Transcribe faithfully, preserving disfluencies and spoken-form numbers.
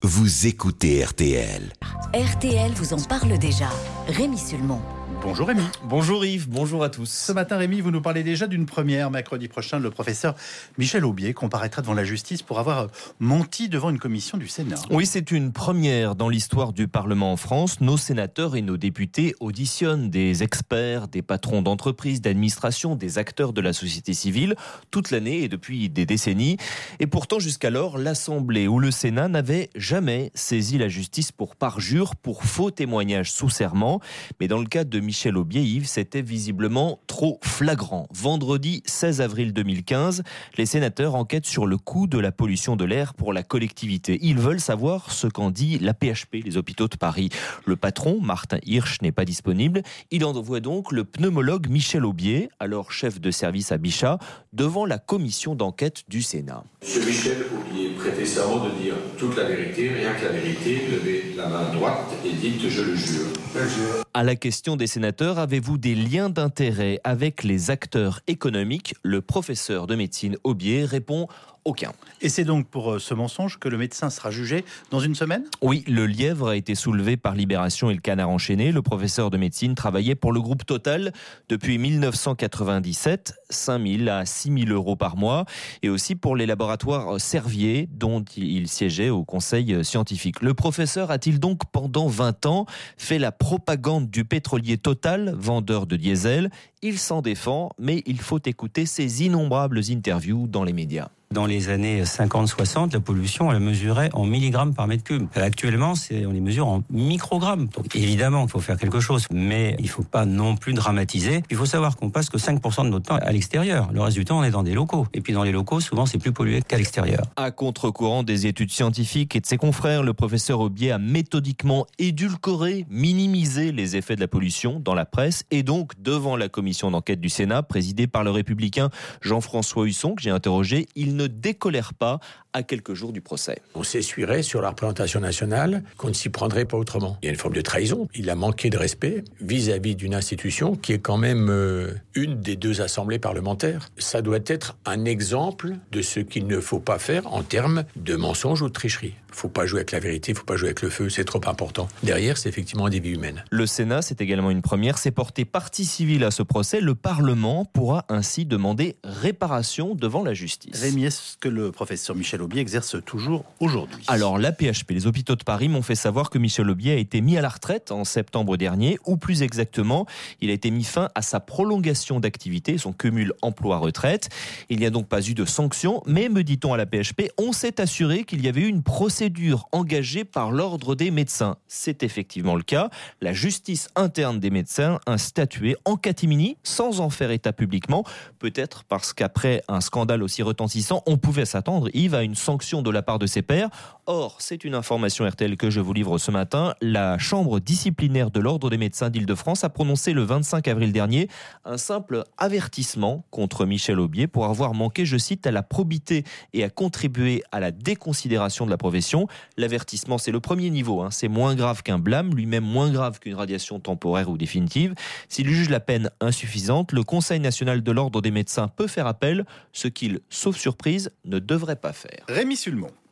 vous écoutez R T L. R T L vous en parle déjà. Rémi Sulmon. Bonjour Rémi. Bonjour Yves, bonjour à tous. Ce matin Rémi, vous nous parlez déjà d'une première. Mercredi prochain, le professeur Michel Aubier comparaîtra devant la justice pour avoir menti devant une commission du Sénat. Oui, c'est une première dans l'histoire du Parlement en France. Nos sénateurs et nos députés auditionnent des experts, des patrons d'entreprises, d'administration, des acteurs de la société civile toute l'année et depuis des décennies. Et pourtant, jusqu'alors, l'Assemblée ou le Sénat n'avaient jamais saisi la justice pour parjure, pour faux témoignages sous serment. Mais dans le cas de Michel Aubier, Yves, c'était visiblement trop flagrant. Vendredi seize avril deux mille quinze, les sénateurs enquêtent sur le coût de la pollution de l'air pour la collectivité. Ils veulent savoir ce qu'en dit l'A P H P, les hôpitaux de Paris. Le patron, Martin Hirsch, n'est pas disponible. Il envoie donc le pneumologue Michel Aubier, alors chef de service à Bichat, devant la commission d'enquête du Sénat. Monsieur Michel Aubier, prêtez serment de dire toute la vérité, rien que la vérité, levez la main droite et dites « je le jure ». Je le jure. À la question des sénateurs, avez-vous des liens d'intérêt avec les acteurs économiques ? Le professeur de médecine Aubier répond aucun. Et c'est donc pour ce mensonge que le médecin sera jugé dans une semaine ? Oui, le lièvre a été soulevé par Libération et le Canard enchaîné. Le professeur de médecine travaillait pour le groupe Total depuis mille neuf cent quatre-vingt-dix-sept, cinq mille à six mille euros par mois, et aussi pour les laboratoires Servier, dont il siégeait au conseil scientifique. Le professeur a-t-il donc pendant vingt ans fait la propagande du pétrolier Total, vendeur de diesel ? Il s'en défend, mais il faut écouter ses innombrables interviews dans les médias. Dans les années cinquante soixante, la pollution, on la mesurait en milligrammes par mètre cube. Actuellement, c'est, on les mesure en microgrammes. Donc évidemment qu'il faut faire quelque chose, mais il ne faut pas non plus dramatiser. Il faut savoir qu'on passe que cinq pour cent de notre temps à l'extérieur. Le reste du temps, on est dans des locaux. Et puis dans les locaux, souvent, c'est plus pollué qu'à l'extérieur. À contre-courant des études scientifiques et de ses confrères, le professeur Aubier a méthodiquement édulcoré, minimisé les effets de la pollution dans la presse et donc devant la commission d'enquête du Sénat, présidée par le républicain Jean-François Husson, que j'ai interrogé, il ne décolère pas à quelques jours du procès. On s'essuierait sur la représentation nationale qu'on ne s'y prendrait pas autrement. Il y a une forme de trahison. Il a manqué de respect vis-à-vis d'une institution qui est quand même euh, une des deux assemblées parlementaires. Ça doit être un exemple de ce qu'il ne faut pas faire en termes de mensonge ou de tricherie. Il ne faut pas jouer avec la vérité, il ne faut pas jouer avec le feu, c'est trop important. Derrière, c'est effectivement des vies humaines. Le Sénat, c'est également une première, s'est porté partie civile à ce procès. Le Parlement pourra ainsi demander réparation devant la justice. Rémi, est-ce que le professeur Michel Aubier exerce toujours aujourd'hui ? Alors, l'A P H P, les hôpitaux de Paris, m'ont fait savoir que Michel Aubier a été mis à la retraite en septembre dernier, ou plus exactement, il a été mis fin à sa prolongation d'activité, son cumul emploi-retraite. Il n'y a donc pas eu de sanction, mais, me dit-on à l'A P H P, on s'est assuré qu'il y avait eu une procédure engagée par l'ordre des médecins. C'est effectivement le cas. La justice interne des médecins a statué en catimini, sans en faire état publiquement, peut-être parce qu'après un scandale aussi retentissant, on pouvait s'attendre, Yves, à une sanction de la part de ses pairs. Or, c'est une information R T L que je vous livre ce matin, la chambre disciplinaire de l'ordre des médecins d'Île-de-France a prononcé le vingt-cinq avril dernier un simple avertissement contre Michel Aubier pour avoir manqué, je cite, à la probité et à contribuer à la déconsidération de la profession. L'avertissement, c'est le premier niveau, hein. C'est moins grave qu'un blâme, lui-même moins grave qu'une radiation temporaire ou définitive. S'il juge la peine insuffisante, le Conseil national de l'ordre des médecins peut faire appel, ce qu'il, sauf surprise, ne devrait pas faire. Rémi Sulmon.